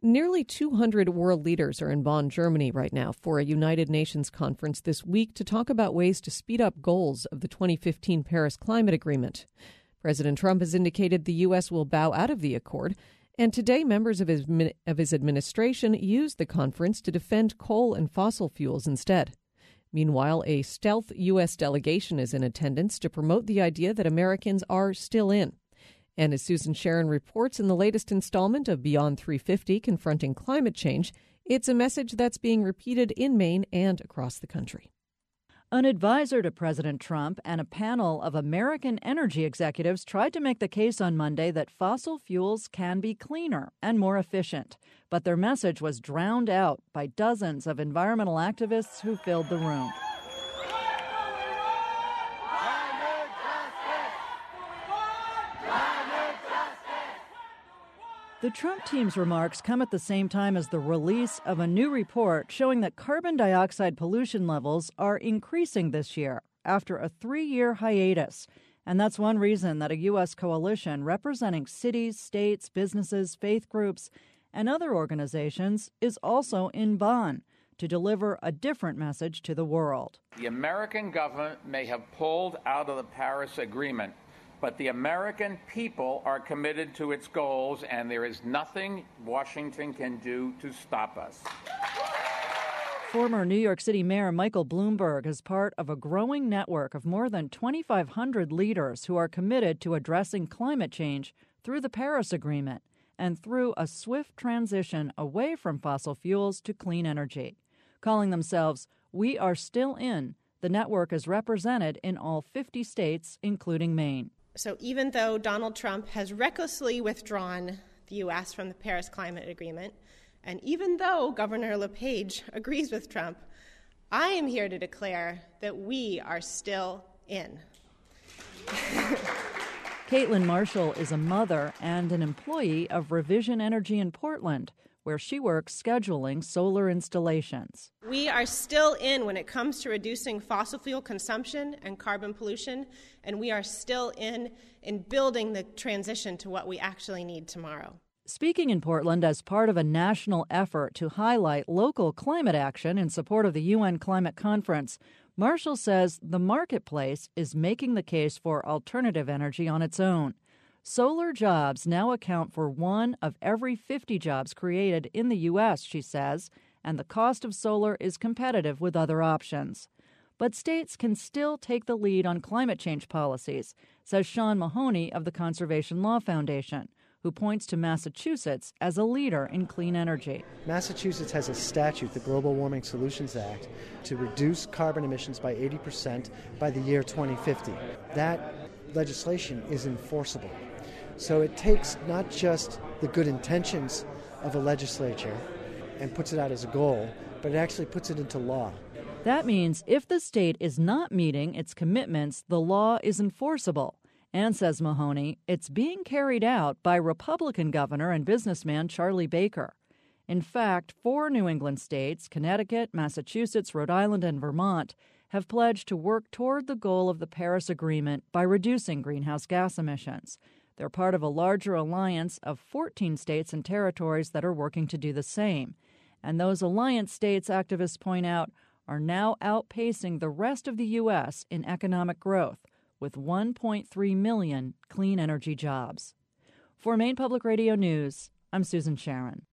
Nearly 200 world leaders are in Bonn, Germany right now for a United Nations conference this week to talk about ways to speed up goals of the 2015 Paris Climate Agreement. President Trump has indicated the U.S. will bow out of the accord, and today members of his administration used the conference to defend coal and fossil fuels instead. Meanwhile, a stealth U.S. delegation is in attendance to promote the idea that Americans are still in. And as Susan Sharon reports in the latest installment of Beyond 350, Confronting Climate Change, it's a message that's being repeated in Maine and across the country. An advisor to President Trump and a panel of American energy executives tried to make the case on Monday that fossil fuels can be cleaner and more efficient. But their message was drowned out by dozens of environmental activists who filled the room. The Trump team's remarks come at the same time as the release of a new report showing that carbon dioxide pollution levels are increasing this year after a 3-year hiatus. And that's one reason that a U.S. coalition representing cities, states, businesses, faith groups, and other organizations is also in Bonn to deliver a different message to the world. The American government may have pulled out of the Paris Agreement, but the American people are committed to its goals, and there is nothing Washington can do to stop us. Former New York City Mayor Michael Bloomberg is part of a growing network of more than 2,500 leaders who are committed to addressing climate change through the Paris Agreement and through a swift transition away from fossil fuels to clean energy. Calling themselves We Are Still In, the network is represented in all 50 states, including Maine. So even though Donald Trump has recklessly withdrawn the U.S. from the Paris Climate Agreement, and even though Governor LePage agrees with Trump, I am here to declare that we are still in. Caitlin Marshall is a mother and an employee of Revision Energy in Portland, where she works scheduling solar installations. We are still in when it comes to reducing fossil fuel consumption and carbon pollution, and we are still in building the transition to what we actually need tomorrow. Speaking in Portland as part of a national effort to highlight local climate action in support of the UN Climate Conference, Marshall says the marketplace is making the case for alternative energy on its own. Solar jobs now account for 1 of every 50 jobs created in the U.S., she says, and the cost of solar is competitive with other options. But states can still take the lead on climate change policies, says Sean Mahoney of the Conservation Law Foundation, who points to Massachusetts as a leader in clean energy. Massachusetts has a statute, the Global Warming Solutions Act, to reduce carbon emissions by 80% by the year 2050. That legislation is enforceable. So it takes not just the good intentions of a legislature and puts it out as a goal, but it actually puts it into law. That means if the state is not meeting its commitments, the law is enforceable. And, says Mahoney, it's being carried out by Republican governor and businessman Charlie Baker. In fact, 4 New England states, Connecticut, Massachusetts, Rhode Island, and Vermont, have pledged to work toward the goal of the Paris Agreement by reducing greenhouse gas emissions. They're part of a larger alliance of 14 states and territories that are working to do the same. And those alliance states, activists point out, are now outpacing the rest of the U.S. in economic growth, with 1.3 million clean energy jobs. For Maine Public Radio News, I'm Susan Sharon.